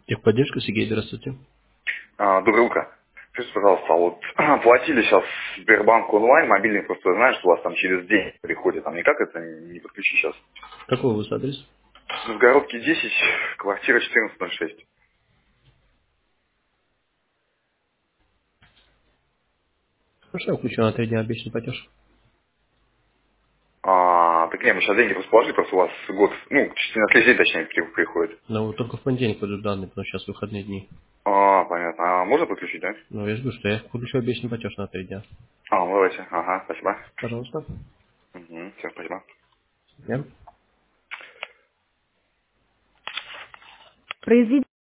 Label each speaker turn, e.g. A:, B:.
A: Техподдержка, Сергей, здравствуйте.
B: Доброе утро. Скажите, пожалуйста, вот платили сейчас Сбербанк онлайн, мобильный, просто знаешь, что у вас там через день приходит, там никак это не подключить сейчас.
A: Какой у вас адрес?
B: Новгородки 10, квартира 1406.
A: Хорошо, я включу на 3 дня обещанный платеж.
B: Так нет, мы сейчас деньги просто положили, просто у вас год, на следующий день, точнее, приходит.
A: Но вот только в понедельник пойдут данные, потому что сейчас выходные дни.
B: Понятно. А можно подключить, да?
A: Ну, я жду, что я включу обещанный платеж на 3 дня.
B: Давайте. Ага, спасибо.
A: Пожалуйста.
B: Всем спасибо.
A: Я.
C: Произведение